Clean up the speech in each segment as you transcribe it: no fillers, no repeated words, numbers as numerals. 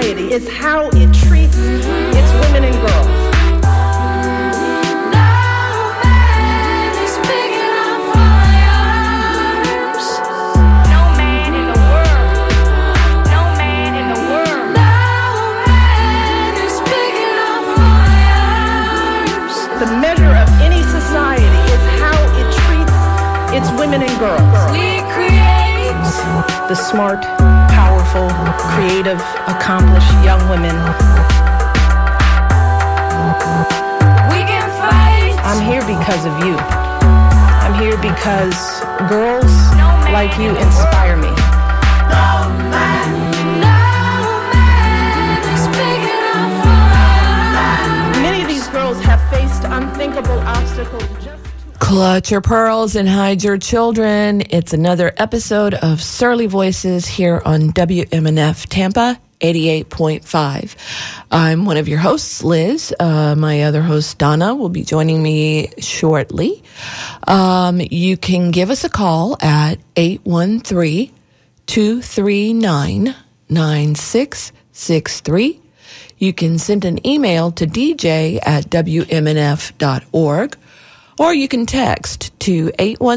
society is how it treats its women and girls. The measure of any society is how it treats its women and girls. We create the smart, powerful, creative, accomplished young women. We can fight. I'm here because of you. I'm here because girls like you inspire me. Many of these girls have faced unthinkable obstacles just Clutch your pearls and hide your children. It's another episode of Surly Voices here on WMNF Tampa 88.5. I'm one of your hosts, Liz. My other host, Donna, will be joining me shortly. You can give us a call at 813-239-9663. You can send an email to dj@wmnf.org. Or you can text to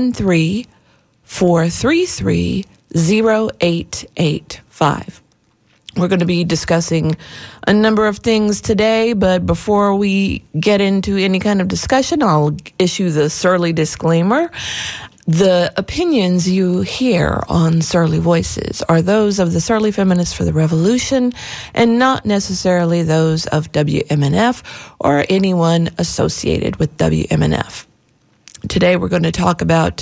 813-433-0885. We're going to be discussing a number of things today, but before we get into any kind of discussion, I'll issue the Surly disclaimer. The opinions you hear on Surly Voices are those of the Surly Feminists for the Revolution and not necessarily those of WMNF or anyone associated with WMNF. Today we're going to talk about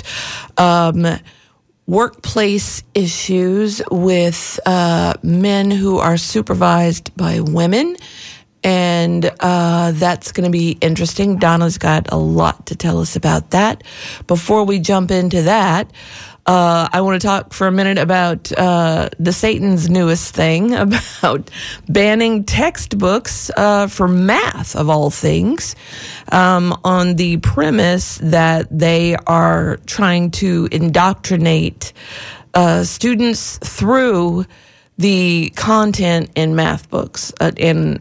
workplace issues with men who are supervised by women, and that's going to be interesting. Donna's got a lot to tell us about that. Before we jump into that, I want to talk for a minute about the Satan's newest thing about banning textbooks for math, of all things, on the premise that they are trying to indoctrinate students through the content in math books. And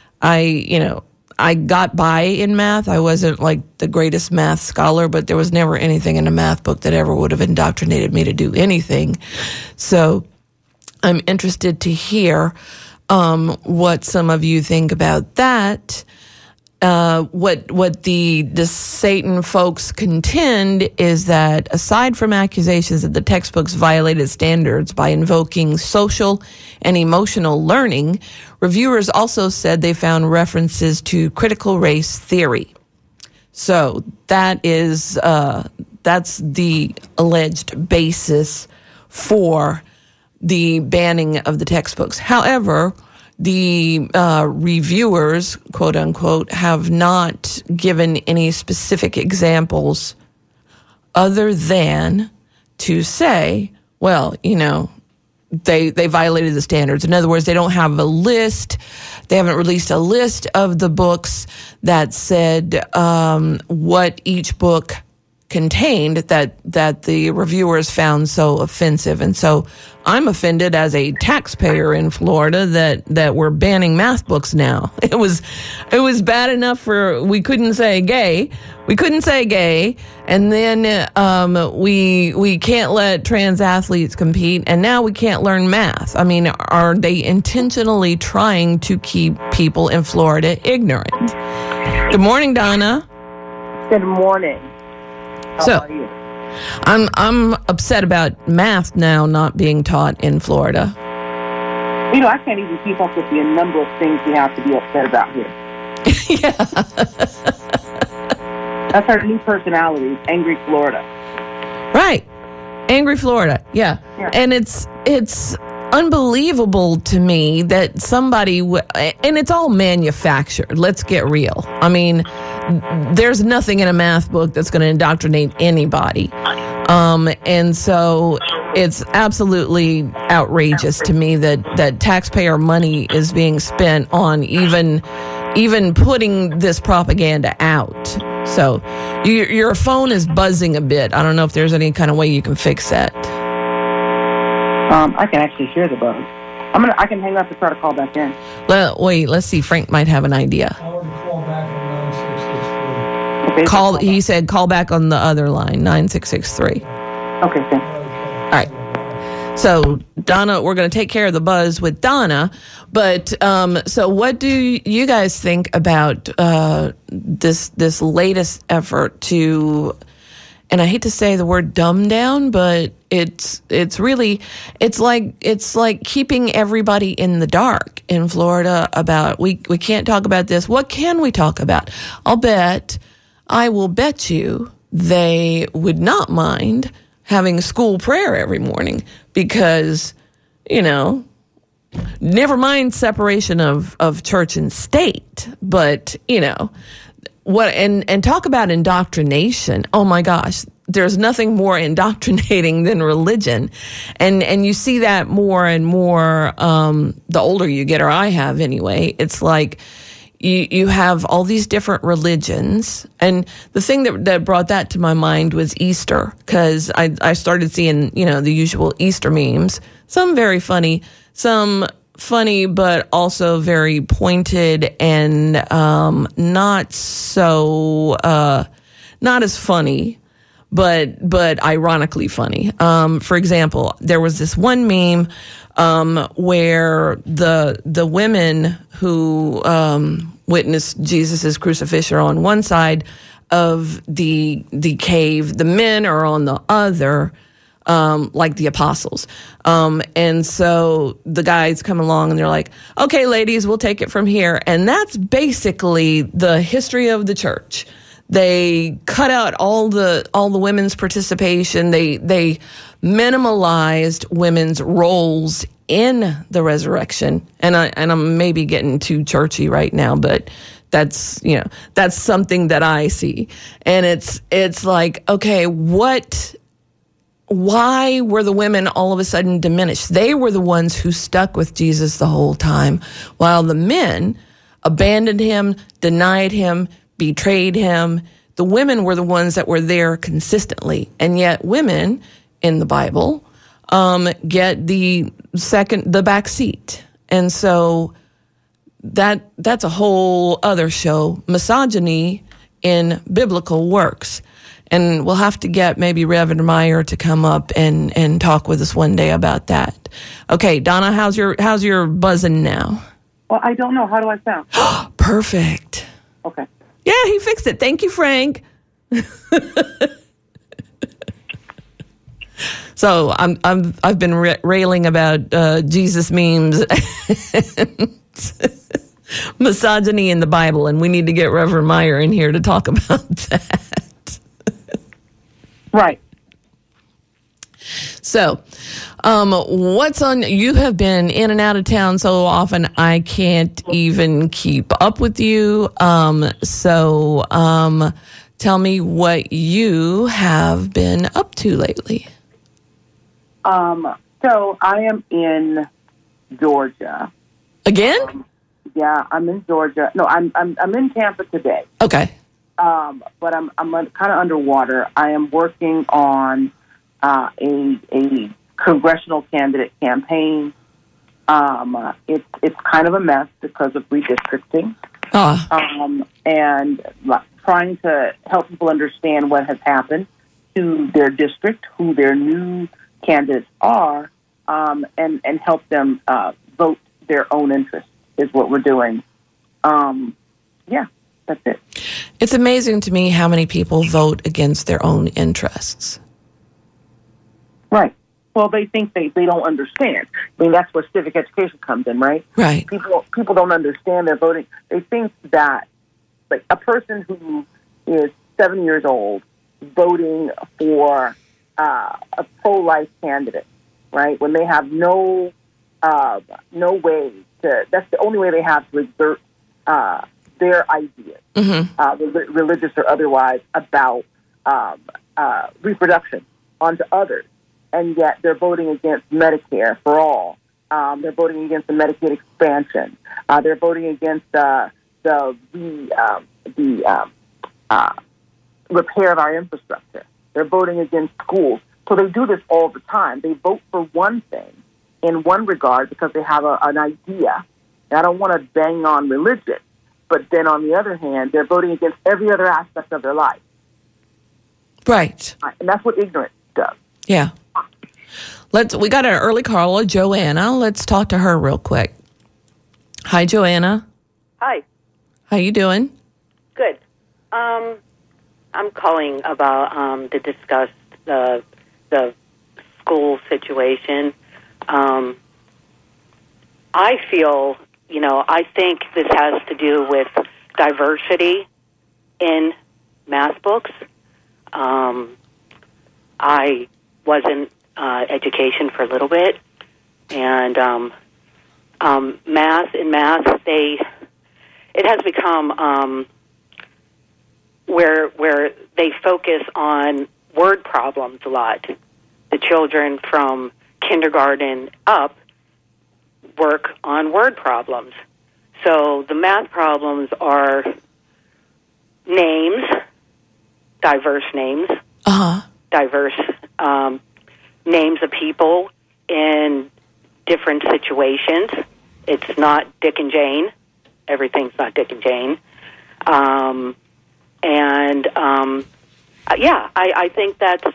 I got by in math. I wasn't like the greatest math scholar, but there was never anything in a math book that ever would have indoctrinated me to do anything. So I'm interested to hear what some of you think about that. What the Satan folks contend is that aside from accusations that the textbooks violated standards by invoking social and emotional learning, reviewers also said they found references to critical race theory. So that is that's the alleged basis for the banning of the textbooks. However, the reviewers, quote unquote, have not given any specific examples other than to say, well, they violated the standards. In other words, they don't have a list. They haven't released a list of the books that said what each book contained that the reviewers found so offensive. And so I'm offended as a taxpayer in Florida that we're banning math books now. It was bad enough for we couldn't say gay. And then we can't let trans athletes compete, and now we can't learn math. I mean, are they intentionally trying to keep people in Florida ignorant? Good morning, Donna. Good morning. How are you? I'm upset about math now not being taught in Florida. I can't even keep up with the number of things we have to be upset about here. Yeah. That's our new personality, Angry Florida. Right. Angry Florida. Yeah. And it's unbelievable to me that somebody and it's all manufactured. Let's get real. I mean, there's nothing in a math book that's going to indoctrinate anybody. And so it's absolutely outrageous to me that taxpayer money is being spent on even putting this propaganda out. So your phone is buzzing a bit. I don't know if there's any kind of way you can fix that. I can actually hear the buzz. I can hang up and try to call back in. Wait, let's see. Frank might have an idea. I would call back on 9663. Okay, Call. He said call back on the other line, 9663. Okay, thanks. All right. So, Donna, we're going to take care of the buzz with Donna. But so what do you guys think about this latest effort to, and I hate to say the word dumb down, but it's like keeping everybody in the dark in Florida about we can't talk about this. What can we talk about? I will bet you they would not mind having school prayer every morning because, never mind separation of church and state, but, what, and talk about indoctrination. Oh my gosh, there's nothing more indoctrinating than religion. And you see that more and more, the older you get, or I have anyway. It's like, you have all these different religions. And the thing that brought that to my mind was Easter, because I started seeing, the usual Easter memes, some very funny, some funny, but also very pointed and not as funny, but ironically funny. For example, there was this one meme where the women who witnessed Jesus' crucifixion are on one side of the cave, the men are on the other, like the apostles. And so the guys come along and they're like, okay, ladies, we'll take it from here. And that's basically the history of the church. They cut out all the women's participation. They minimalized women's roles in the resurrection. And I'm maybe getting too churchy right now, but that's something that I see. And it's like, okay, why were the women all of a sudden diminished? They were the ones who stuck with Jesus the whole time, while the men abandoned him, denied him, betrayed him. The women were the ones that were there consistently. And yet women in the Bible get the back seat. And so that's a whole other show, misogyny in biblical works. And we'll have to get maybe Reverend Meyer to come up and talk with us one day about that. Okay, Donna, how's your buzzing now? Well, I don't know. How do I sound? Perfect. Okay. Yeah, he fixed it. Thank you, Frank. So I've been railing about Jesus memes, and misogyny in the Bible, and we need to get Reverend Meyer in here to talk about that. Right. So, what's on? You have been in and out of town so often, I can't even keep up with you. So, tell me what you have been up to lately. So I am in Georgia. Again? Yeah, I'm in Georgia. No, I'm in Tampa today. Okay. But I'm kind of underwater. I am working on a congressional candidate campaign. It's kind of a mess because of redistricting. And trying to help people understand what has happened to their district, who their new candidates are, and help them vote their own interests is what we're doing. Yeah, that's it. It's amazing to me how many people vote against their own interests. Right. Well, they think they don't understand. I mean, that's where civic education comes in, right? Right. People don't understand their voting. They think that, like, a person who is 7 years old voting for a pro-life candidate, right? When they have no way to, that's the only way they have to exert their ideas, religious or otherwise, about reproduction onto others. And yet they're voting against Medicare for all. They're voting against the Medicaid expansion. They're voting against the repair of our infrastructure. They're voting against schools. So they do this all the time. They vote for one thing, in one regard because they have an idea. And I don't want to bang on religion, but then on the other hand, they're voting against every other aspect of their life. Right. And that's what ignorance does. Yeah. We got an early caller, Joanna. Let's talk to her real quick. Hi, Joanna. Hi. How you doing? Good. I'm calling about to discuss the school situation. I feel, I think this has to do with diversity in math books. I was in education for a little bit, and math, it has become where they focus on word problems a lot. The children from kindergarten up work on word problems. So the math problems are names, diverse names, diverse names of people in different situations. It's not Dick and Jane. Everything's not Dick and Jane. I think that's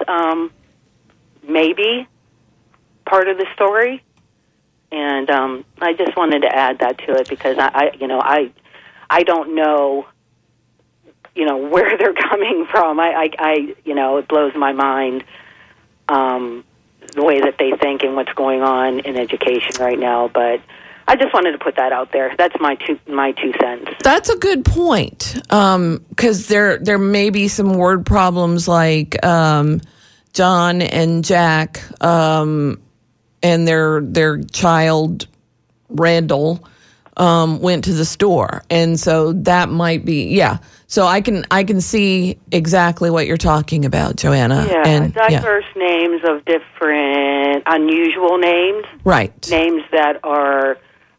maybe part of the story. And I just wanted to add that to it because I don't know, where they're coming from. It blows my mind the way that they think and what's going on in education right now. But I just wanted to put that out there. That's my two cents. That's a good point, because there may be some word problems like John and Jack and their child Randall went to the store, and so that might be So I can see exactly what you're talking about, Joanna. Yeah, and diverse names of different unusual names, right? Names that are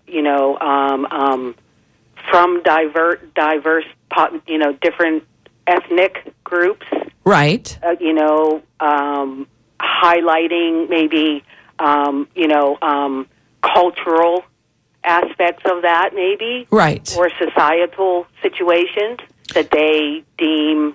from diverse, different ethnic groups, right? Highlighting maybe cultural aspects of that, maybe, right? Or societal situations that they deem,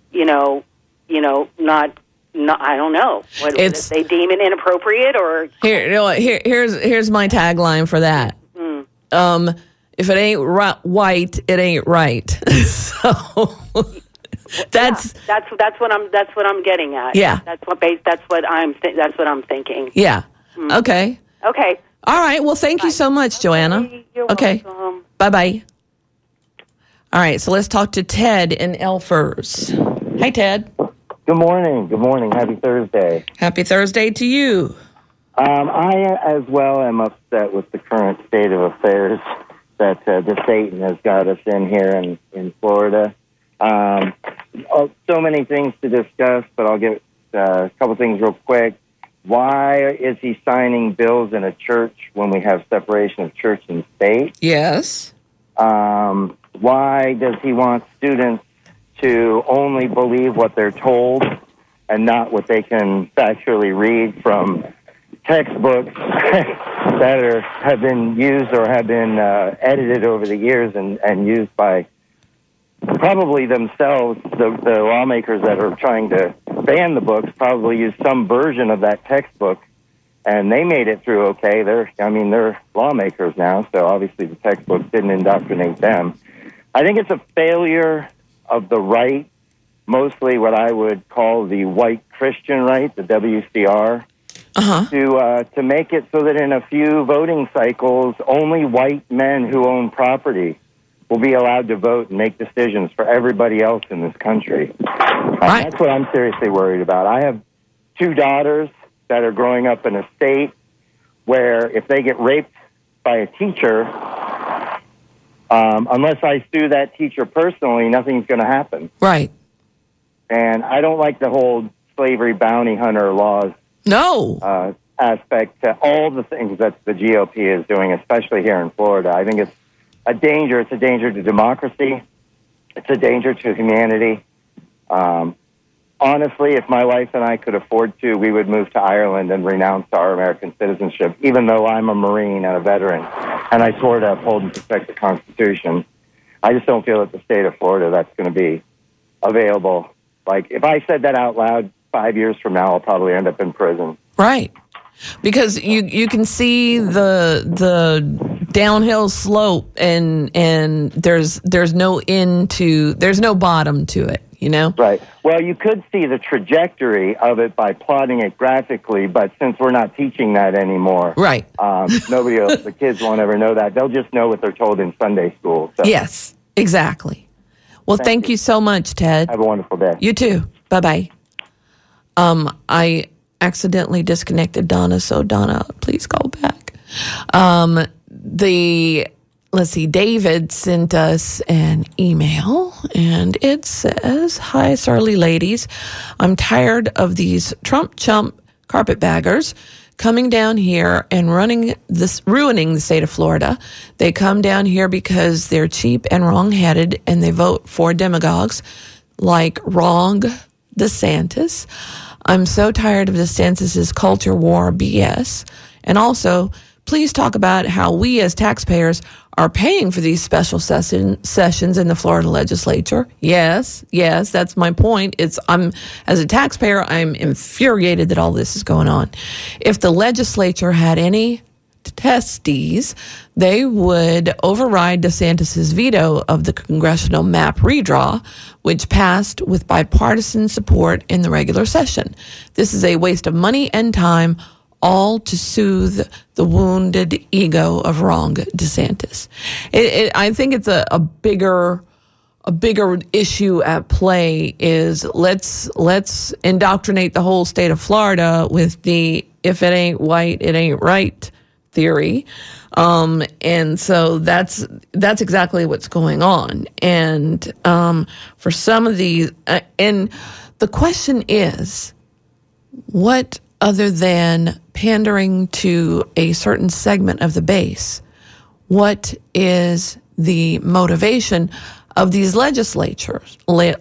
not. I don't know. What if they deem it inappropriate, or here's my tagline for that. If it ain't white, it ain't right. So that's what I'm getting at. Yeah, that's what I'm thinking. Yeah. Okay. Okay. All right. Well, thank you so much, Joanna. You're okay. welcome. Bye-bye. All right. So let's talk to Ted in Elfers. Hi, Ted. Good morning. Good morning. Happy Thursday. Happy Thursday to you. I, as well, am upset with the current state of affairs that the Satan has got us in here in Florida. So many things to discuss, but I'll get a couple things real quick. Why is he signing bills in a church when we have separation of church and state? Yes. Why does he want students to only believe what they're told and not what they can factually read from textbooks that have been used or have been edited over the years and used by probably themselves, the lawmakers that are trying to ban the books probably used some version of that textbook, and they made it through okay. They're lawmakers now, so obviously the textbook didn't indoctrinate them. I think it's a failure of the right, mostly what I would call the white Christian right, the WCR, to make it so that in a few voting cycles, only white men who own property will be allowed to vote and make decisions for everybody else in this country. That's what I'm seriously worried about. I have two daughters that are growing up in a state where if they get raped by a teacher, unless I sue that teacher personally, nothing's going to happen. Right. And I don't like the whole slavery bounty hunter laws aspect to all the things that the GOP is doing, especially here in Florida. I think it's a danger. It's a danger to democracy. It's a danger to humanity. honestly, if my wife and I could afford to, we would move to Ireland and renounce our American citizenship, even though I'm a Marine and a veteran, and I swore to uphold and protect the Constitution. I just don't feel that the state of Florida, that's going to be available. Like, if I said that out loud 5 years from now, I'll probably end up in prison. Right. Because you can see the downhill slope and there's no end to, there's no bottom to it, you know? Right. Well, you could see the trajectory of it by plotting it graphically, but since we're not teaching that anymore, right? Nobody else, the kids won't ever know that. They'll just know what they're told in Sunday school. So. Yes, exactly. Well, thank you so much, Ted. Have a wonderful day. You too. Bye-bye. I accidentally disconnected Donna, so Donna, please call back. Let's see, David sent us an email, and it says, "Hi, Surly ladies. I'm tired of these Trump chump carpetbaggers coming down here and ruining the state of Florida. They come down here because they're cheap and wrong-headed, and they vote for demagogues like Ron DeSantis. I'm so tired of DeSantis' culture war BS. And also, please talk about how we as taxpayers are paying for these special sessions in the Florida legislature. Yes, that's my point. As a taxpayer, I'm infuriated that all this is going on. If the legislature had any testes, they would override DeSantis' veto of the congressional map redraw, which passed with bipartisan support in the regular session. This is a waste of money and time, all to soothe the wounded ego of Ron DeSantis." I think it's a bigger issue at play is let's indoctrinate the whole state of Florida with the "if it ain't white, it ain't right" theory. And so that's exactly what's going on. And for some of these, and the question is, what other than pandering to a certain segment of the base, what is the motivation of these legislators?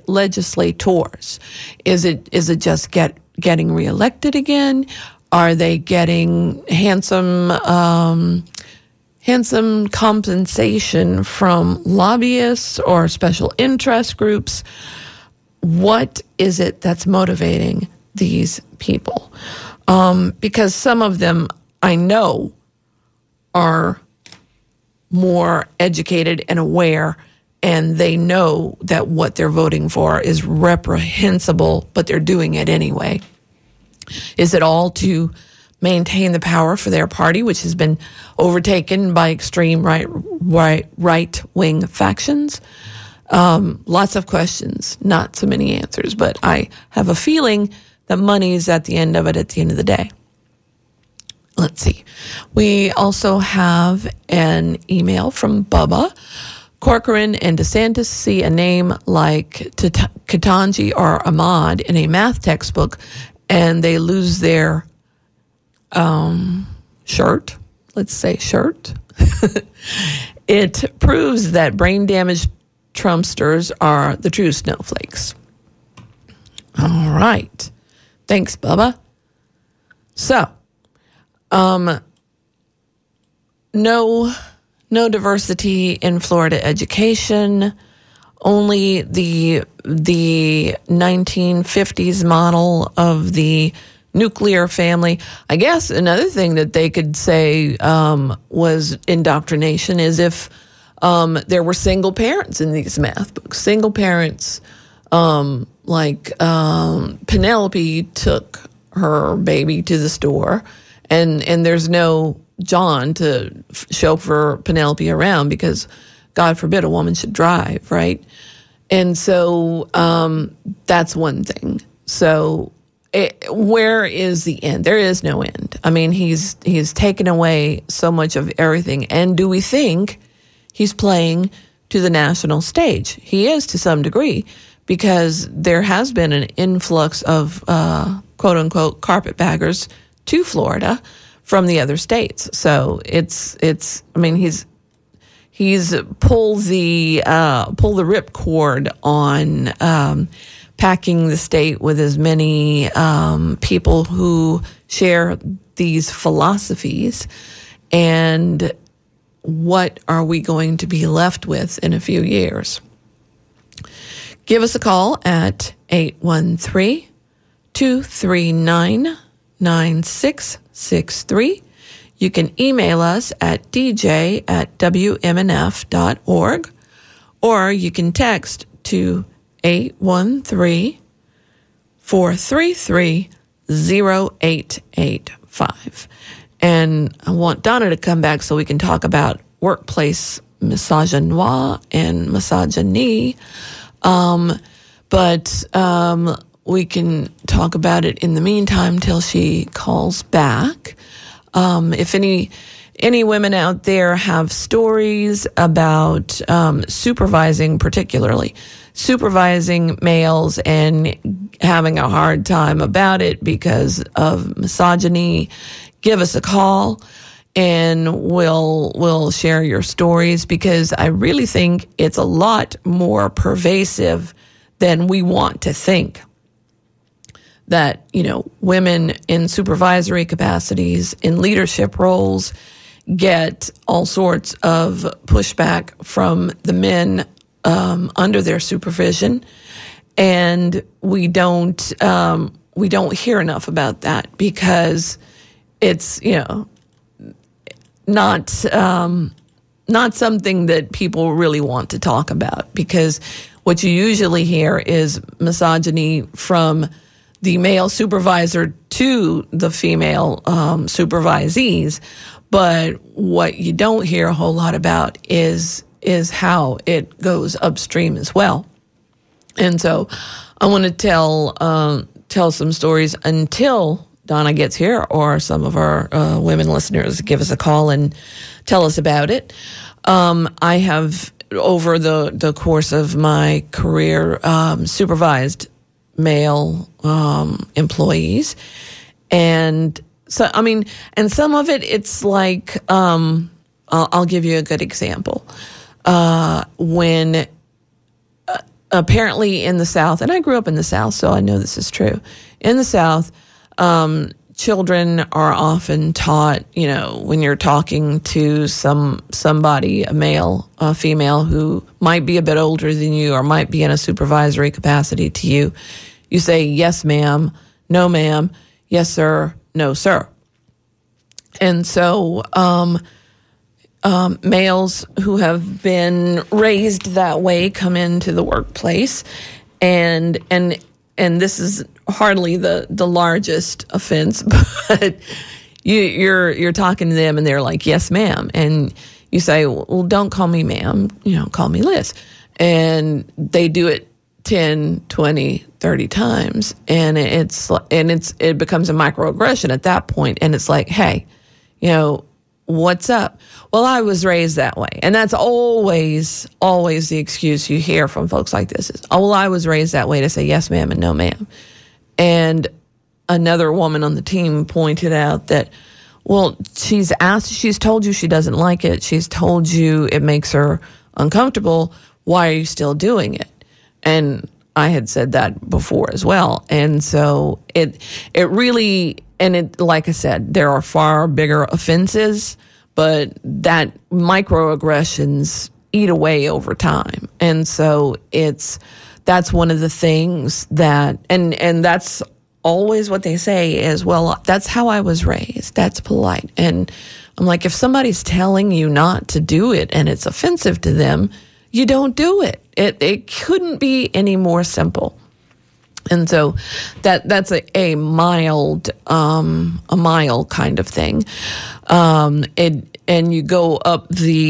Is it just getting reelected again? Are they getting handsome compensation from lobbyists or special interest groups? What is it that's motivating these people? Because some of them I know are more educated and aware, and they know that what they're voting for is reprehensible, but they're doing it anyway. Is it all to maintain the power for their party, which has been overtaken by extreme right-wing factions? Lots of questions, not so many answers, but I have a feeling that money is at the end of the day. Let's see. We also have an email from Bubba. Corcoran and DeSantis see a name like Ketanji or Ahmad in a math textbook, and they lose their shirt. Let's say shirt. It proves that brain-damaged Trumpsters are the true snowflakes. All right. Thanks, Bubba. So, no diversity in Florida education. Only the 1950s model of the nuclear family. I guess another thing that they could say was indoctrination is if there were single parents in these math books. Single parents, like Penelope took her baby to the store, and there's no John to chauffeur Penelope around because, God forbid, a woman should drive, right? And so that's one thing. So where is the end? There is no end. I mean, he's taken away so much of everything. And do we think he's playing to the national stage? He is to some degree, because there has been an influx of quote unquote carpetbaggers to Florida from the other states. So it's I mean, he's he's pulled the ripcord on packing the state with as many people who share these philosophies, and what are we going to be left with in a few years? Give us a call at 813-239-9663. You can email us at dj@wmnf.org, or you can text to 813-433-0885. And I want Donna to come back so we can talk about workplace misogyny and misogyny. But we can talk about it in the meantime till she calls back. If any women out there have stories about supervising males and having a hard time about it because of misogyny, give us a call and we'll share your stories, because I really think it's a lot more pervasive than we want to think. That, women in supervisory capacities, in leadership roles, get all sorts of pushback from the men under their supervision, and we don't hear enough about that because it's not something that people really want to talk about, because what you usually hear is misogyny from the male supervisor to the female supervisees, but what you don't hear a whole lot about is how it goes upstream as well. And so I want to tell some stories until Donna gets here, or some of our women listeners give us a call and tell us about it. I have, over the course of my career, supervised male employees, and so and some of it, it's like I'll give you a good example. When apparently in the South, and I grew up in the South, so I know this is true. In the South, children are often taught, when you're talking to somebody, a male, a female who might be a bit older than you or might be in a supervisory capacity to you, you say, yes, ma'am, no, ma'am, yes, sir, no, sir. And so males who have been raised that way come into the workplace, and this is hardly the largest offense, but you're talking to them and they're like, yes, ma'am. And you say, well, don't call me ma'am, call me Liz. And they do it 10, 20, 30 times. And it becomes a microaggression at that point. And it's like, hey, what's up? Well, I was raised that way. And that's always the excuse you hear from folks like this is, oh, well, I was raised that way to say yes, ma'am, and no, ma'am. And another woman on the team pointed out that, well, she's told you she doesn't like it. She's told you it makes her uncomfortable. Why are you still doing it? And I had said that before as well. And so it really, like I said, there are far bigger offenses, but that microaggressions eat away over time. And so that's one of the things that, and that's always what they say is, well, that's how I was raised. That's polite. And I'm like, if somebody's telling you not to do it and it's offensive to them, you don't do it. It couldn't be any more simple. And so that's a mild kind of thing. And you go up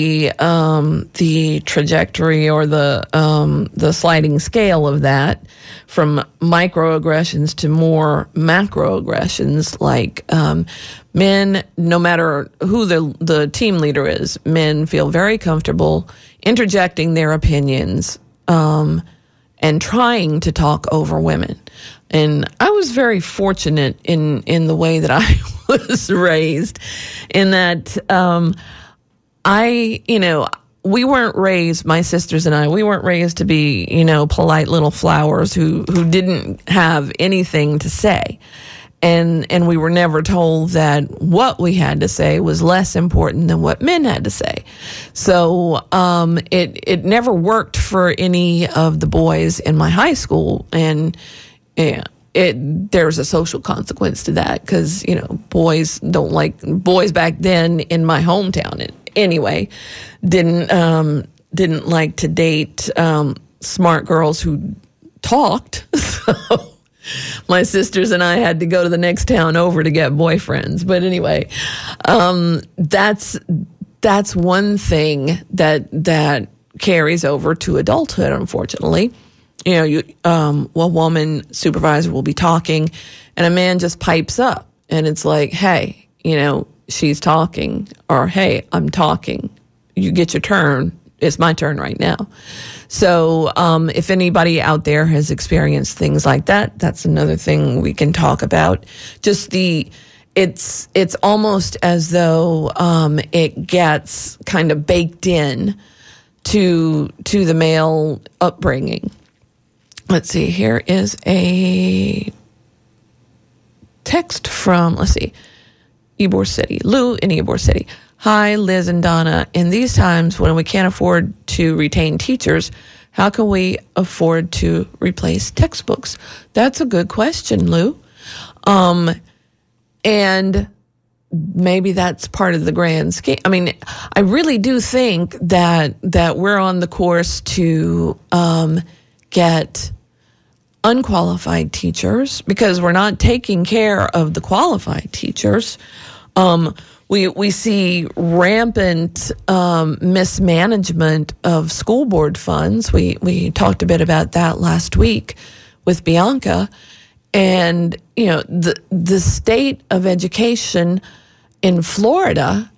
the trajectory or the sliding scale of that from microaggressions to more macroaggressions, like men, no matter who the team leader is, men feel very comfortable interjecting their opinions and trying to talk over women. And I was very fortunate in the way that I was raised, in that we weren't raised, my sisters and I, we weren't raised to be, polite little flowers who didn't have anything to say. And we were never told that what we had to say was less important than what men had to say. So it never worked for any of the boys in my high school. And there's a social consequence to that because, boys back then in my hometown anyway, didn't like to date smart girls who talked. So my sisters and I had to go to the next town over to get boyfriends. But anyway, that's one thing that carries over to adulthood, unfortunately. A woman supervisor will be talking and a man just pipes up and it's like, hey, she's talking, or hey, I'm talking. You get your turn. It's my turn right now. So if anybody out there has experienced things like that, that's another thing we can talk about. Just it's almost as though it gets kind of baked in to the male upbringing. Let's see, here is a text from, Ybor City. Lou in Ybor City. Hi, Liz and Donna. In these times when we can't afford to retain teachers, how can we afford to replace textbooks? That's a good question, Lou. And maybe that's part of the grand scheme. I mean, I really do think that we're on the course to get unqualified teachers because we're not taking care of the qualified teachers. We see rampant mismanagement of school board funds. We talked a bit about that last week with Bianca. And, the state of education in Florida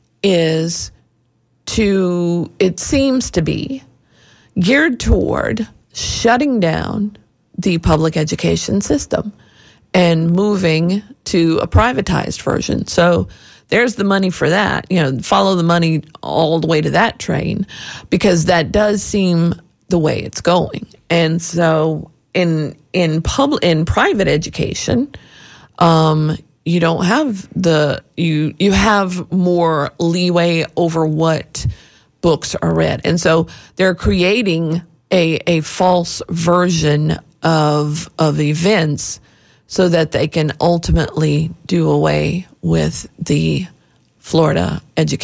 it seems to be geared toward shutting down the public education system and moving to a privatized version. So there's the money for that. Follow the money all the way to that train because that does seem the way it's going. And so in private education, you don't have you have more leeway over what books are read. And so they're creating a false version of events so that they can ultimately do away with the Florida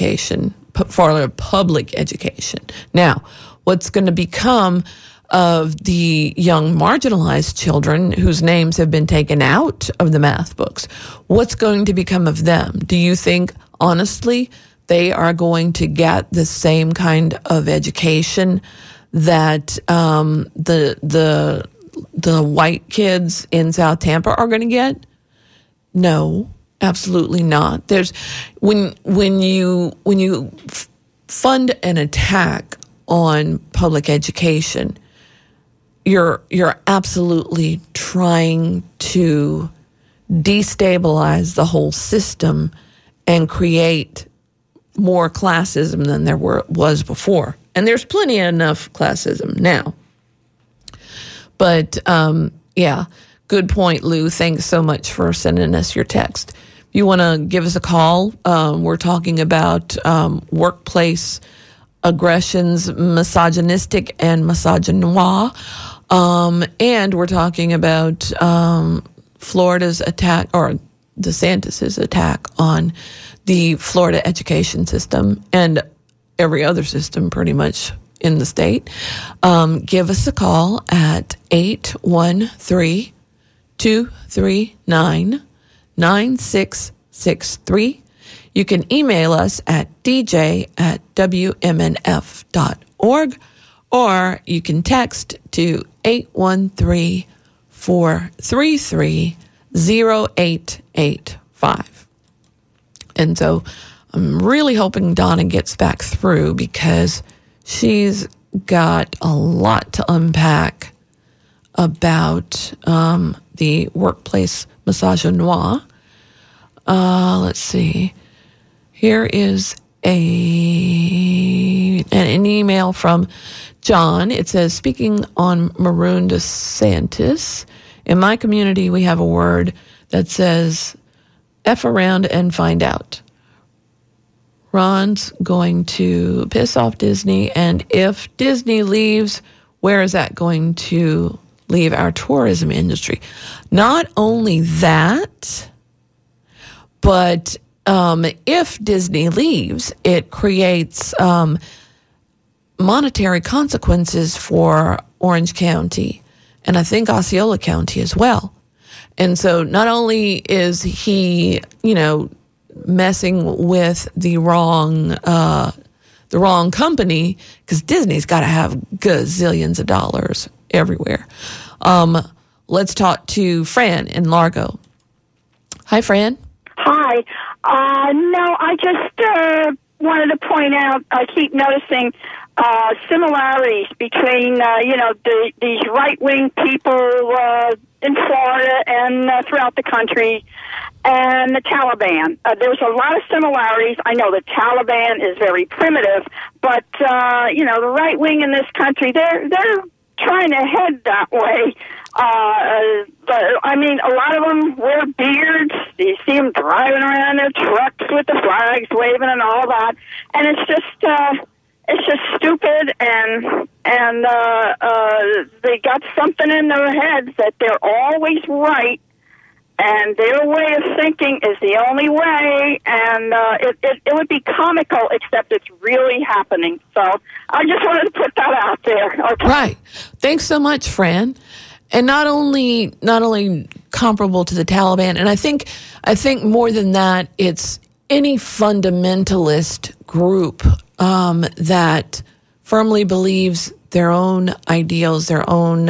public education. Now, what's going to become of the young marginalized children whose names have been taken out of the math books? What's going to become of them? Do you think, honestly, they are going to get the same kind of education that the white kids in South Tampa are going to get? No, absolutely not. There's when you fund an attack on public education, you're absolutely trying to destabilize the whole system and create more classism than there was before. And there's plenty enough classism now. But, good point, Lou. Thanks so much for sending us your text. If you want to give us a call, we're talking about workplace aggressions, misogynistic and misogynoir. And we're talking about Florida's attack, or DeSantis's attack on the Florida education system and every other system pretty much in the state. Give us a call at 813-239-9663. You can email us at dj@wmnf.org, or you can text to 813-433-0885. And so I'm really hoping Donna gets back through because she's got a lot to unpack about the workplace misogynoir. Let's see. Here is an email from John. It says, speaking on Maroon DeSantis, in my community we have a word that says, F around and find out. Ron's going to piss off Disney, and if Disney leaves, where is that going to leave our tourism industry? Not only that, but if Disney leaves, it creates monetary consequences for Orange County, and I think Osceola County as well. And so not only is he, messing with the wrong company, because Disney's got to have gazillions of dollars everywhere. Let's talk to Fran in Largo. Hi, Fran. Hi. No, I just wanted to point out, I keep noticing similarities between, these right-wing people in Florida and throughout the country and the Taliban. There's a lot of similarities. I know the Taliban is very primitive, but, the right wing in this country, they're trying to head that way. A lot of them wear beards. You see them driving around their trucks with the flags waving and all that. And it's just stupid, and they got something in their heads that they're always right, and their way of thinking is the only way, and it would be comical, except it's really happening. So I just wanted to put that out there. Okay. Right. Thanks so much, Fran. And not only comparable to the Taliban, and I think more than that, it's any fundamentalist group that firmly believes their own ideals, their own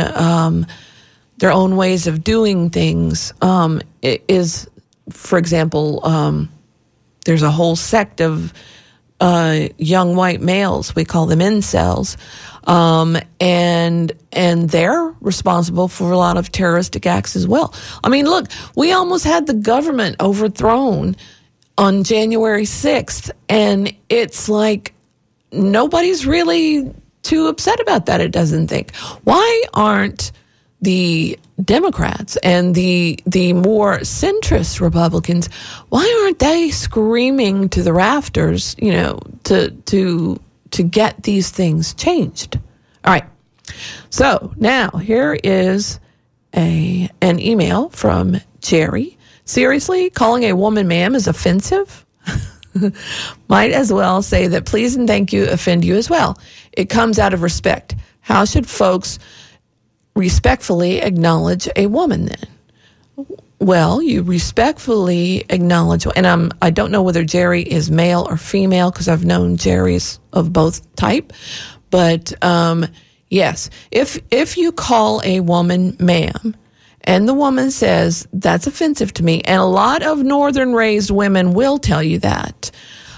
ways of doing things, is, for example, there's a whole sect of young white males, we call them incels, and they're responsible for a lot of terroristic acts as well. I mean, look, we almost had the government overthrown on January 6th, and it's like nobody's really too upset about that, it doesn't think. Why aren't the Democrats and the more centrist Republicans, why aren't they screaming to the rafters, to get these things changed? All right. So now here is an email from Jerry. Seriously, calling a woman ma'am is offensive? Might as well say that please and thank you offend you as well. It comes out of respect. How should folks respectfully acknowledge a woman then? Well, you respectfully acknowledge, and I don't know whether Jerry is male or female because I've known Jerrys of both type, but yes, if you call a woman ma'am, and the woman says, that's offensive to me. And a lot of northern-raised women will tell you that.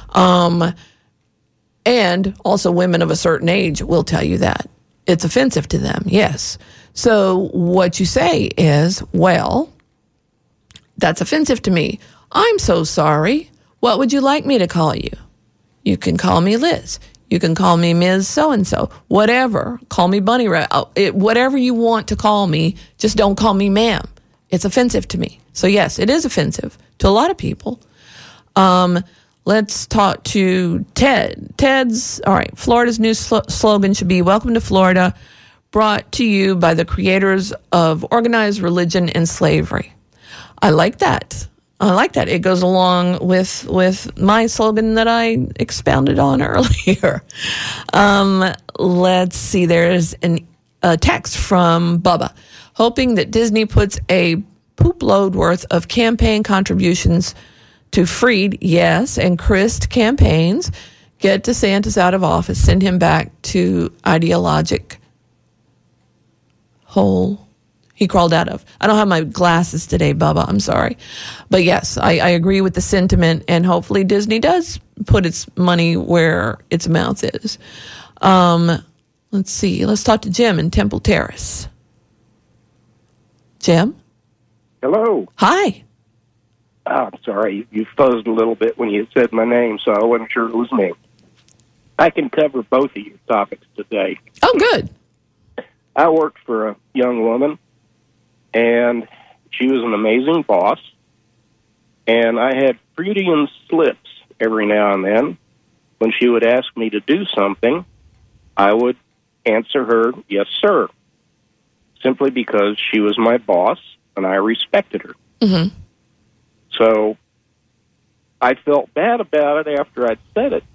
And also women of a certain age will tell you that. It's offensive to them, yes. So what you say is, well, that's offensive to me. I'm so sorry. What would you like me to call you? You can call me Liz. You can call me Ms. So-and-so, whatever. Call me Bunny Rabbit. Whatever you want to call me, just don't call me ma'am. It's offensive to me. So, yes, it is offensive to a lot of people. Let's talk to Ted. All right, Florida's new slogan should be, Welcome to Florida, brought to you by the creators of organized religion and slavery. I like that. It goes along with my slogan that I expounded on earlier. Let's see. There's a text from Bubba, hoping that Disney puts a poop load worth of campaign contributions to Freed, yes, and Christ campaigns, get DeSantis out of office, send him back to ideologic hole he crawled out of. I don't have my glasses today, Bubba. I'm sorry. But yes, I agree with the sentiment, and hopefully Disney does put its money where its mouth is. Let's see. Let's talk to Jim in Temple Terrace. Jim? Hello. Hi. I'm sorry, you fuzzed a little bit when you said my name, so I wasn't sure it was me. I can cover both of your topics today. Oh, good. I worked for a young woman, and she was an amazing boss, and I had Freudian slips every now and then. When she would ask me to do something, I would answer her, yes, sir, simply because she was my boss, and I respected her. Mm-hmm. So I felt bad about it after I'd said it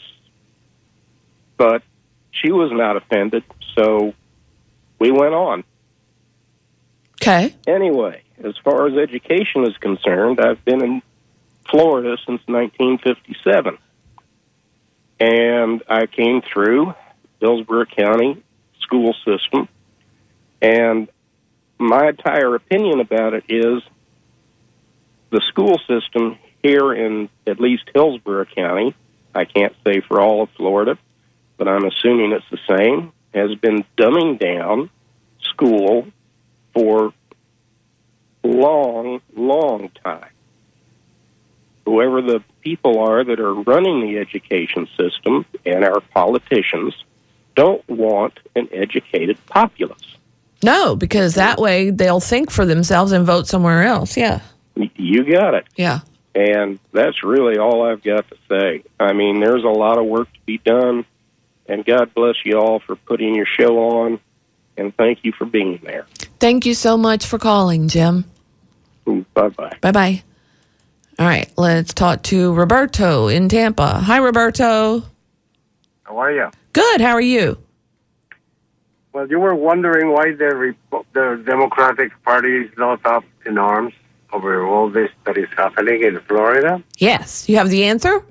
but she was not offended, so we went on. Okay. Anyway, as far as education is concerned, I've been in Florida since 1957. And I came through Hillsborough County school system, and my entire opinion about it is the school system here in at least Hillsborough County, I can't say for all of Florida, but I'm assuming it's the same, has been dumbing down school for a long, long time. Whoever the people are that are running the education system and our politicians don't want an educated populace. No, because that way they'll think for themselves and vote somewhere else. Yeah. You got it. Yeah. And that's really all I've got to say. I mean, there's a lot of work to be done, and God bless you all for putting your show on, and thank you for being there. Thank you so much for calling, Jim. Bye-bye. Bye-bye. All right, let's talk to Roberto in Tampa. Hi, Roberto. How are you? Good. How are you? Well, you were wondering why the Democratic Party is not up in arms over all this that is happening in Florida? Yes. You have the answer?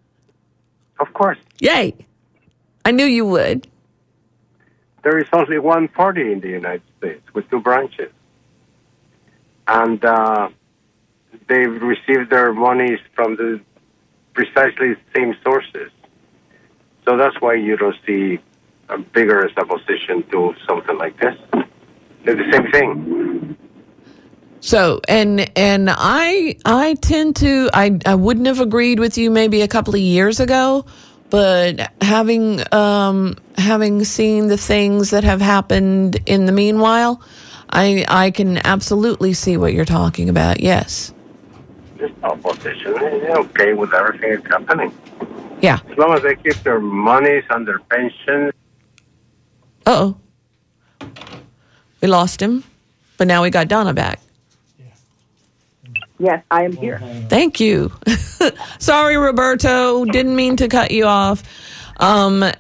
Of course. Yay. I knew you would. There is only one party in the United States with two branches. And they've received their monies from the precisely same sources. So that's why you don't see a vigorous opposition to something like this. They're the same thing. So, and I tend to, I wouldn't have agreed with you maybe a couple of years ago, but having seen the things that have happened in the meanwhile, I can absolutely see what you're talking about. Yes. There's no opposition. They're okay with everything that's happening. Yeah. As long as they keep their monies and their pensions. Uh-oh. We lost him, but now we got Donna back. Yes, I am here. Thank you. Sorry, Roberto. Didn't mean to cut you off. All right.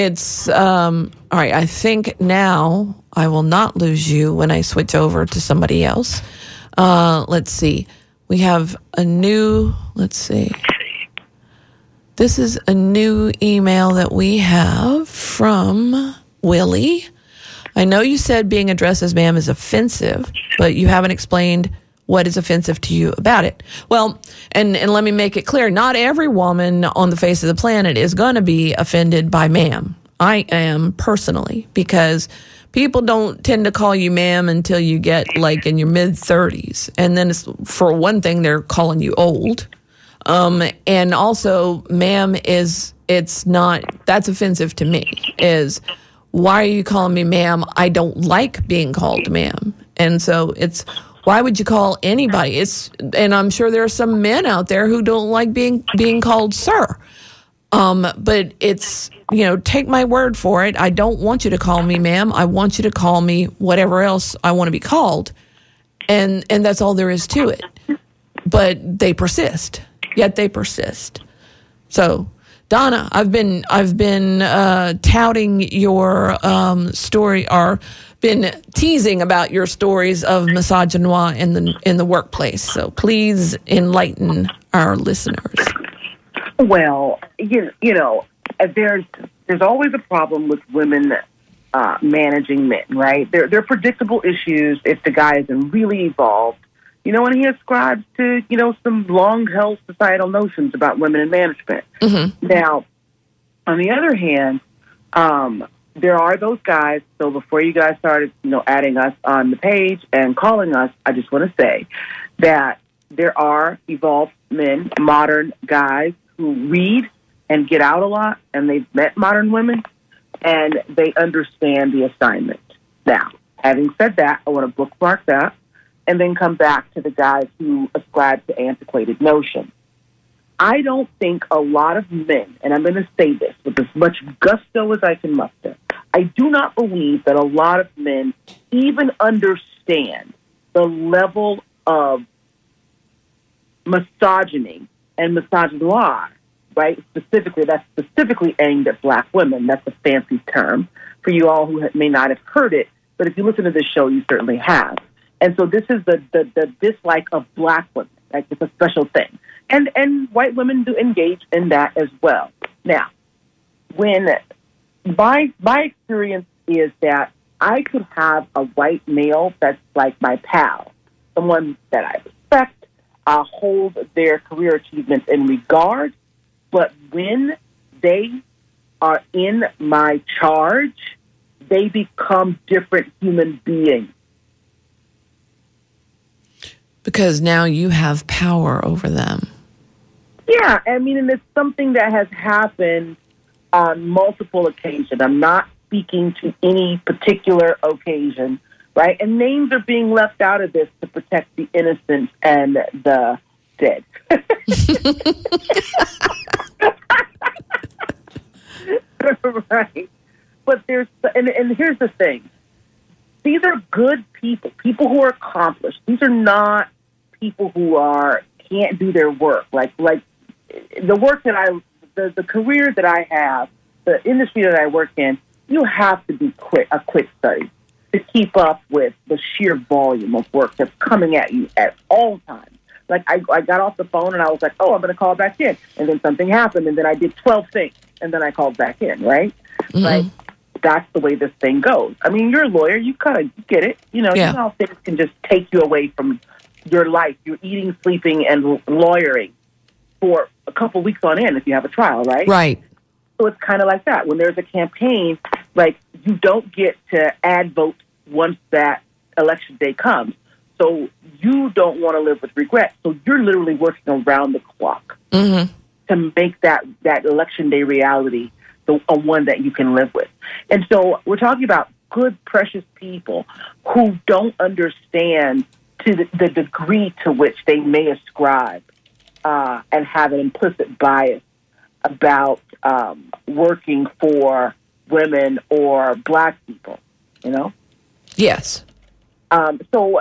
I think now I will not lose you when I switch over to somebody else. Let's see. We have a new, let's see. This is a new email that we have from Willie. I know you said being addressed as ma'am is offensive, but you haven't explained what is offensive to you about it. Well, and let me make it clear, not every woman on the face of the planet is going to be offended by ma'am. I am personally, because people don't tend to call you ma'am until you get like in your mid-30s. And then for one thing, they're calling you old. And also, ma'am that's offensive to me, is why are you calling me ma'am? I don't like being called ma'am. And so why would you call anybody? And I'm sure there are some men out there who don't like being called sir. But it's, take my word for it. I don't want you to call me ma'am. I want you to call me whatever else I want to be called. And that's all there is to it. But they persist. Yet they persist. So, Donna, I've been touting your story, or been teasing about your stories of misogyny in the workplace. So please enlighten our listeners. Well, there's always a problem with women managing men, right? They're predictable issues if the guy isn't really evolved. And he ascribes to, some long-held societal notions about women in management. Mm-hmm. Now, on the other hand, there are those guys. So before you guys started, adding us on the page and calling us, I just want to say that there are evolved men, modern guys who read and get out a lot, and they've met modern women, and they understand the assignment. Now, having said that, I want to bookmark that and then come back to the guys who ascribe to antiquated notions. I don't think a lot of men, and I'm going to say this with as much gusto as I can muster, I do not believe that a lot of men even understand the level of misogyny and misogynoir, right? That's specifically aimed at black women. That's a fancy term for you all who may not have heard it, but if you listen to this show, you certainly have. And so this is the dislike of black women. Like, it's a special thing. And white women do engage in that as well. Now, when my experience is that I could have a white male that's like my pal, someone that I respect, hold their career achievements in regard, but when they are in my charge, they become different human beings. Because now you have power over them. Yeah, I mean, and it's something that has happened on multiple occasions. I'm not speaking to any particular occasion, right? And names are being left out of this to protect the innocent and the dead. Right. But and here's the thing. These are good people who are accomplished. These are not people who can't do their work. Like the work that the career that I have, the industry that I work in, you have to be a quick study to keep up with the sheer volume of work that's coming at you at all times. Like, I got off the phone and I was like, oh, I'm going to call back in. And then something happened, and then I did 12 things, and then I called back in, right? Mm-hmm. Like, that's the way this thing goes. I mean, you're a lawyer. You kind of get it. You know how things can just take you away from your life. You're eating, sleeping, and lawyering for a couple weeks on end if you have a trial, right? Right. So it's kind of like that. When there's a campaign, like, you don't get to add votes once that election day comes. So you don't want to live with regret. So you're literally working around the clock to make that election day reality a one that you can live with. And so we're talking about good, precious people who don't understand to the degree to which they may ascribe and have an implicit bias about working for women or black people, you know? Yes. So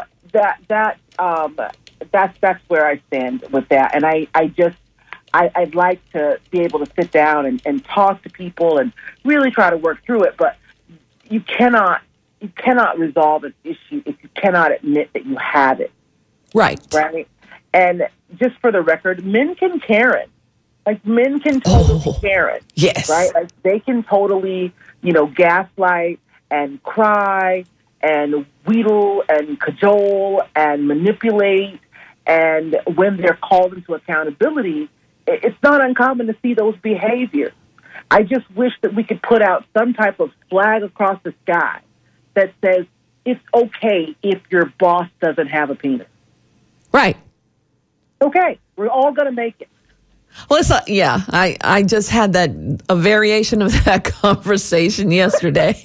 that's where I stand with that. And I'd like to be able to sit down and talk to people and really try to work through it. But you cannot resolve an issue if you cannot admit that you have it. Right. Right. And just for the record, men can Karen. Like, men can totally Karen. Yes. Right? Like, they can totally, gaslight and cry and wheedle and cajole and manipulate. And when they're called into accountability, it's not uncommon to see those behaviors. I just wish that we could put out some type of flag across the sky that says it's okay if your boss doesn't have a penis. Right. Okay. We're all going to make it. Well, I just had a variation of that conversation yesterday.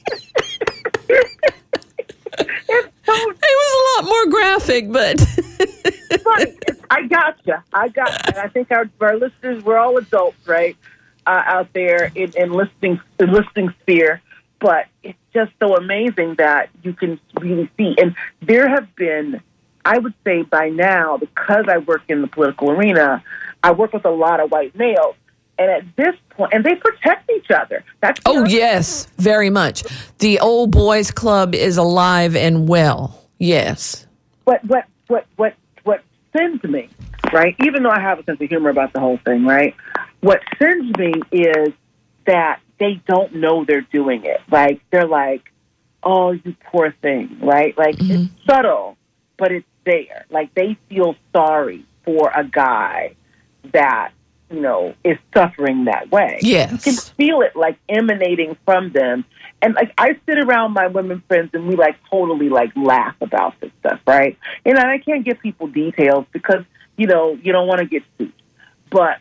It was a lot more graphic, but funny. I gotcha. And I think our listeners, we're all adults, right, out there in listening sphere. But it's just so amazing that you can really see. And there have been, I would say by now, because I work in the political arena, I work with a lot of white males. And at this point, and they protect each other. Yes, very much. The old boys club is alive and well. Yes. What sends me, right? Even though I have a sense of humor about the whole thing, right? What sends me is that they don't know they're doing it. Like, they're like, "Oh, you poor thing," right? Like, it's subtle, but it's there. Like, they feel sorry for a guy that, is suffering that way. Yes. You can feel it, like, emanating from them. And like I sit around my women friends and we like totally like laugh about this stuff, right? And I can't give people details because, you know, you don't want to get sued. But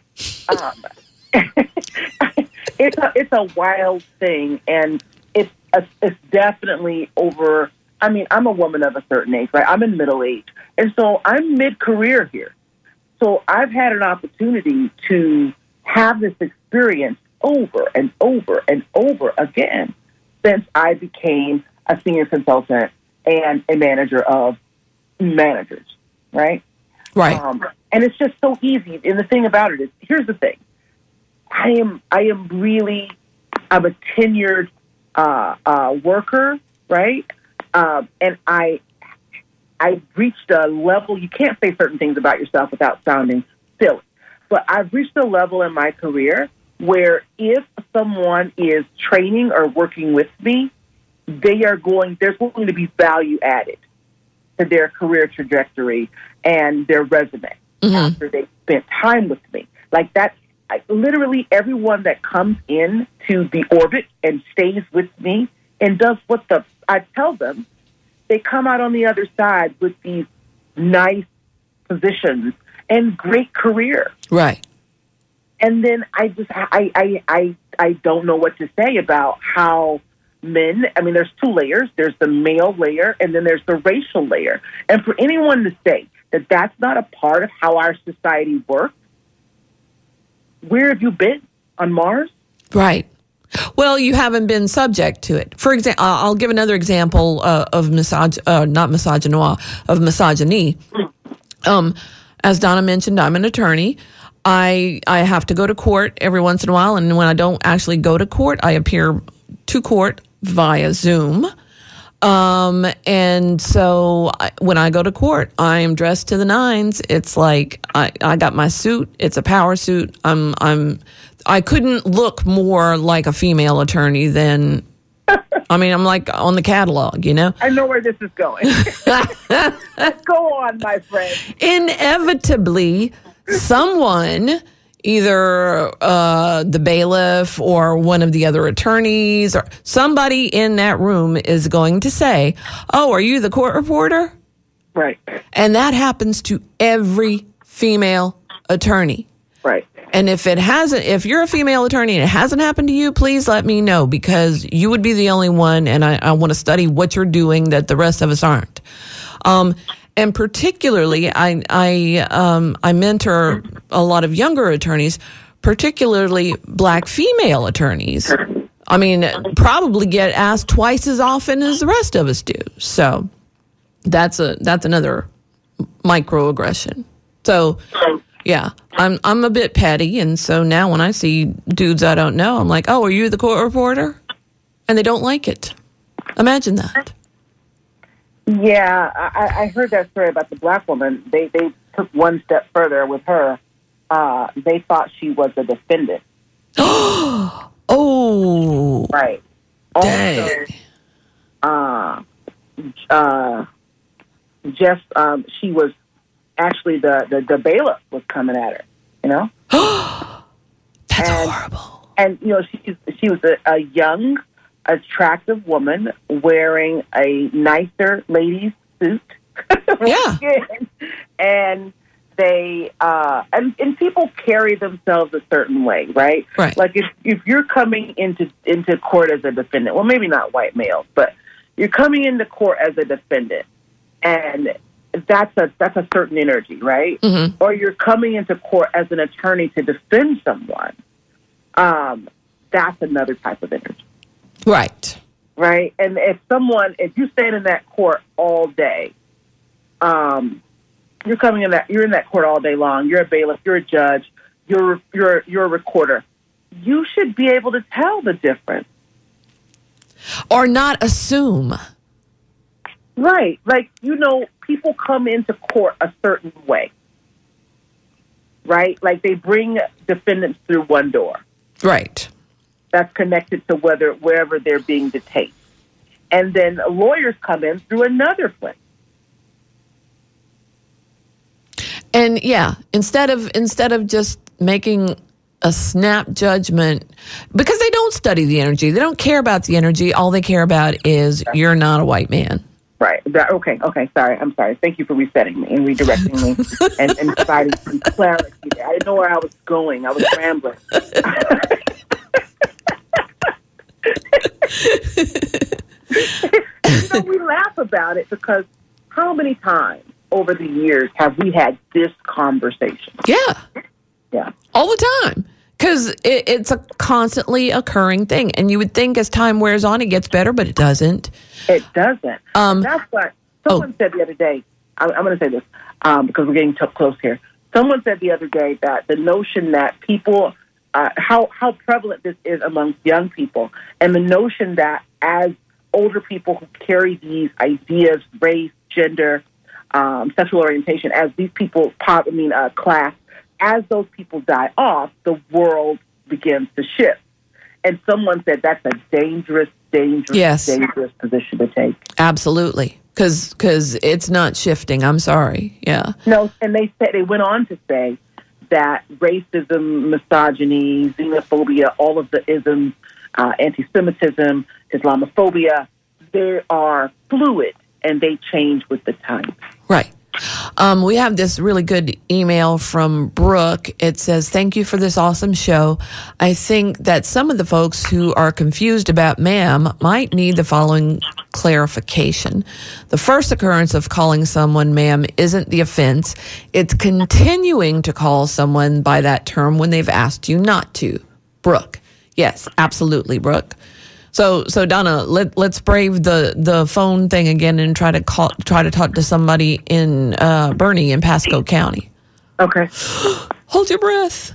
it's a wild thing, and it's definitely over. I mean, I'm a woman of a certain age, right? I'm in middle age, and so I'm mid-career here. So I've had an opportunity to have this experience over and over and over again since I became a senior consultant and a manager of managers, right? Right. And it's just so easy. And the thing about it is, here's the thing. I'm a tenured worker, right? And I reached a level, you can't say certain things about yourself without sounding silly, but I've reached a level in my career where if someone is training or working with me, there's going to be value added to their career trajectory and their resume after they've spent time with me. Like that, literally everyone that comes in to the orbit and stays with me and does what I tell them, they come out on the other side with these nice positions and great career. Right. And then I don't know what to say about how men, I mean, there's two layers. There's the male layer, and then there's the racial layer. And for anyone to say that that's not a part of how our society works, where have you been? On Mars? Right. Well, you haven't been subject to it. For example, I'll give another example of misogyny. As Donna mentioned, I'm an attorney. I have to go to court every once in a while, and when I don't actually go to court, I appear to court via Zoom. And so when I go to court, I am dressed to the nines. It's like I got my suit. It's a power suit. I couldn't look more like a female attorney than, I mean, I'm like on the catalog, you know? I know where this is going. Go on, my friend. Inevitably, someone, either the bailiff or one of the other attorneys or somebody in that room is going to say, "Oh, are you the court reporter?" Right. And that happens to every female attorney. Right. And if you're a female attorney and it hasn't happened to you, please let me know, because you would be the only one, and I want to study what you're doing that the rest of us aren't. And particularly, I mentor a lot of younger attorneys, particularly black female attorneys. I mean, probably get asked twice as often as the rest of us do. So that's another microaggression. So yeah, I'm a bit petty, and so now when I see dudes I don't know, I'm like, "Oh, are you the court reporter?" And they don't like it. Imagine that. Yeah, I heard that story about the black woman. They took one step further with her. They thought she was a defendant. Oh, right. Dang. Also, she was actually the bailiff was coming at her. You know. That's horrible. And you know, she was a young, attractive woman wearing a nicer lady's suit. Yeah. And they and people carry themselves a certain way, right? Right. Like if you're coming into court as a defendant, well, maybe not white males, but you're coming into court as a defendant, and that's a certain energy, right? Mm-hmm. Or you're coming into court as an attorney to defend someone. That's another type of energy. Right. Right. And if you stand in that court all day, you're in that court all day long. You're a bailiff. You're a judge. You're a recorder. You should be able to tell the difference, or not assume. Right. Like, you know, people come into court a certain way. Right. Like they bring defendants through one door. Right. That's connected to wherever they're being detained. And then lawyers come in through another place. And yeah, instead of just making a snap judgment because they don't study the energy. They don't care about the energy. All they care about is you're not a white man. Right. Okay. Sorry. I'm sorry. Thank you for resetting me and redirecting me and providing some clarity there. I didn't know where I was going. I was rambling. We laugh about it because how many times over the years have we had this conversation? Yeah. All the time. Because it's a constantly occurring thing. And you would think as time wears on, it gets better, but it doesn't. It doesn't. That's what someone said the other day. I'm going to say this because we're getting close here. Someone said the other day that the notion that people, how prevalent this is amongst young people, and the notion that as older people who carry these ideas, race, gender, sexual orientation, as these people, class, as those people die off, the world begins to shift. And someone said that's a dangerous position to take. Absolutely. Because it's not shifting. I'm sorry. Yeah. No, and they went on to say that racism, misogyny, xenophobia, all of the isms, anti-Semitism, Islamophobia, they are fluid and they change with the times. Right. We have this really good email from Brooke. It says, thank you for this awesome show. I think that some of the folks who are confused about ma'am might need the following clarification. The first occurrence of calling someone ma'am isn't the offense. It's continuing to call someone by that term when they've asked you not to. Brooke. Yes, absolutely, Brooke. So Donna, let's brave the phone thing again and try to talk to somebody in Bernie in Pasco County. Okay. Hold your breath.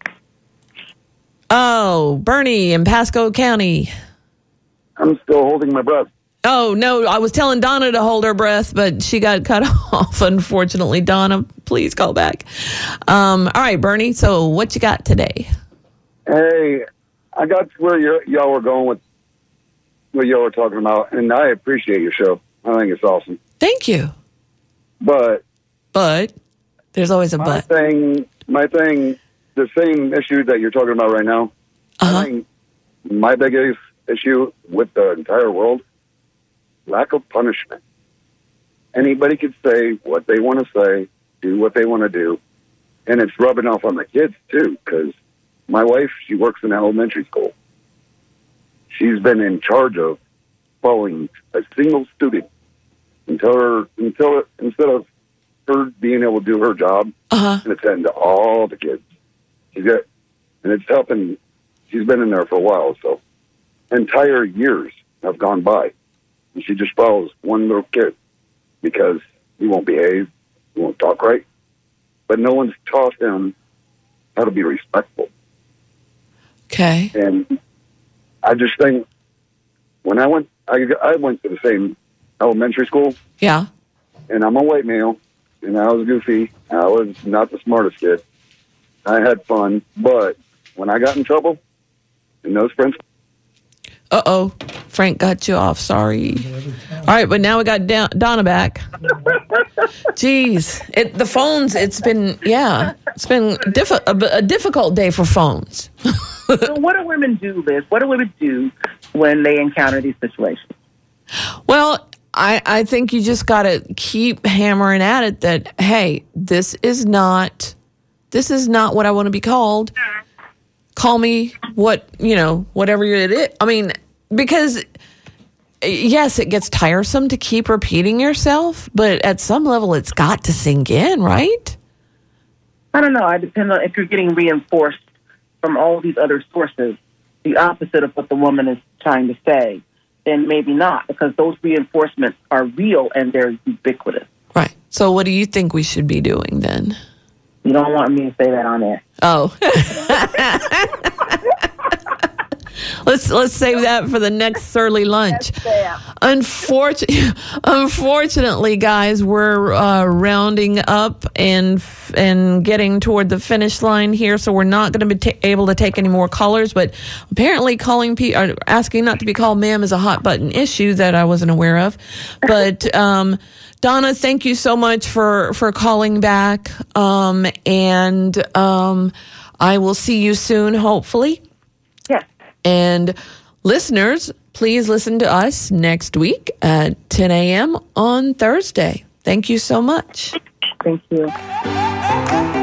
Oh, Bernie in Pasco County. I'm still holding my breath. Oh, no, I was telling Donna to hold her breath, but she got cut off, unfortunately. Donna, please call back. All right, Bernie, so what you got today? Hey, I got to where y'all were going with what y'all were talking about, and I appreciate your show. I think it's awesome. Thank you. But there's always a but. My thing, the same issue that you're talking about right now, I think my biggest issue with the entire world, lack of punishment. Anybody could say what they want to say, do what they want to do, and it's rubbing off on the kids, too, because my wife, she works in elementary school. She's been in charge of following a single student until instead of her being able to do her job and attend to all the kids. And it's helping. She's been in there for a while, so entire years have gone by, and she just follows one little kid because he won't behave, he won't talk right, but no one's taught him how to be respectful. Okay. And I just think when I went to the same elementary school. Yeah. And I'm a white male, and I was goofy. I was not the smartest kid. I had fun, but when I got in trouble, and those friends. Uh-oh. Frank got you off. Sorry. All right, but now we got Donna back. Jeez. The phones, it's been a difficult day for phones. So what do women do, Liz? What do women do when they encounter these situations? Well, I think you just got to keep hammering at it that, hey, this is not what I want to be called. Call me whatever it is. I mean, because yes, it gets tiresome to keep repeating yourself, but at some level it's got to sink in, right? I don't know. I depend on if you're getting reinforced from all these other sources, the opposite of what the woman is trying to say, then maybe not, because those reinforcements are real and they're ubiquitous. Right. So what do you think we should be doing then? You don't want me to say that on air. Oh. Let's save that for the next Surly Lunch. Unfortunately, guys, we're rounding up and getting toward the finish line here, so we're not going to be able to take any more callers. But apparently, asking not to be called ma'am is a hot button issue that I wasn't aware of. But Donna, thank you so much for calling back. I will see you soon, hopefully. Yes. And listeners, please listen to us next week at 10 a.m. on Thursday. Thank you so much. Thank you.